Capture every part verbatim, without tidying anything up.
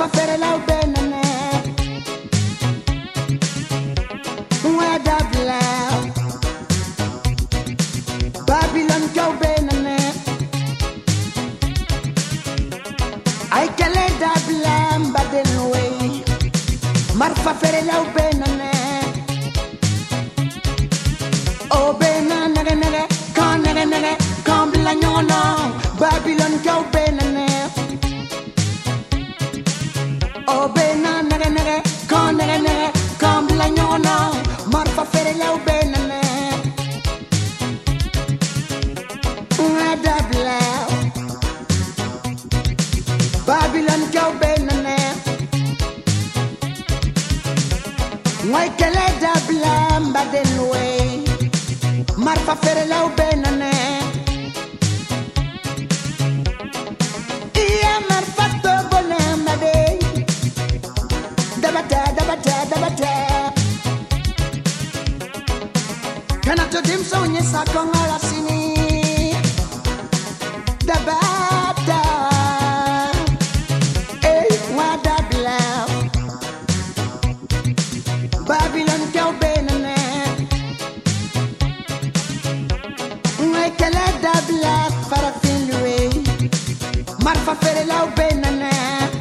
fere la benene Wada bla Babylon go benene Ay kele da bla mbaden way Marfa fere la benene Oh bena nere nere kan nere nere kan bla nyono Babylon go benene Oh bena nere nere kan nere nere kan bla nyono Marfa fere la benene Wada bla Babylon go benene Ngoy kele da bla mbaden way Marfa fere la benene Iya marfa to bonema de Dabata dabata dabata Kana to dim so nyesa kongola sini Dabata Eh wada bla Babylon go benene Kele da black para finwe Marfa fere la benana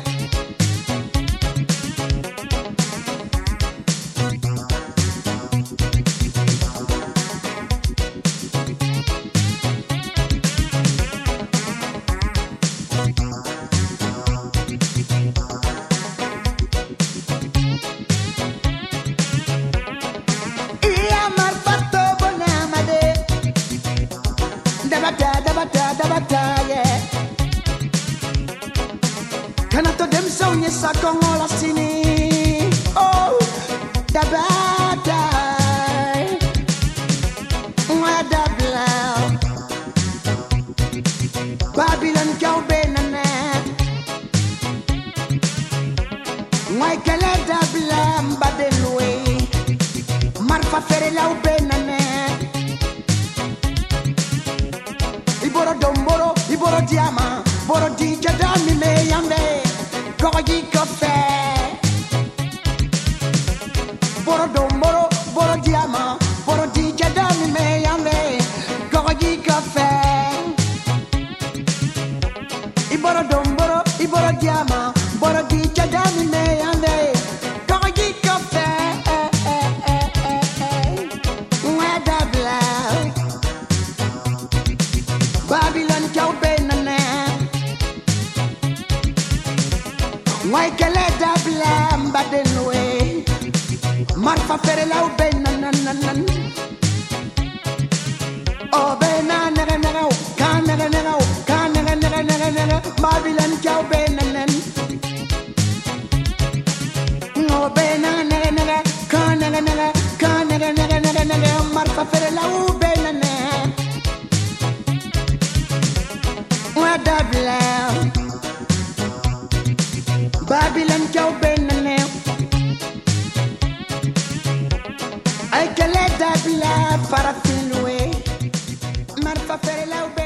Iya marfa to bonama de Dabata, dabata, dabata, yeah. Kana to dem so nye sa kongola sini. Oh, dabata. Wada bla. Babylon go benana. Ngoy kele da bla mbadenwe. Marfa fere la benana. Iboro domboro, iboro diama, boro di jadami me yambe, goji kofe. Boro domboro, boro diama, boro di jadami me yambe, goji kofe. Iboro domboro, iboro diama, boro di jadami me yambe, goji kofe. Wada bla. Babylon go benana Ngoy kele da bla mbaden way Marfa fere la benana Oh benana nere nere kan nere nere kan nere nere nere nere Babylon go benana Oh benana nere nere kan nere nere kan nere nere nere nere Marfa fere la benana Wada bla Babylon go benene Ay kele da bla para finwe Marfa fere la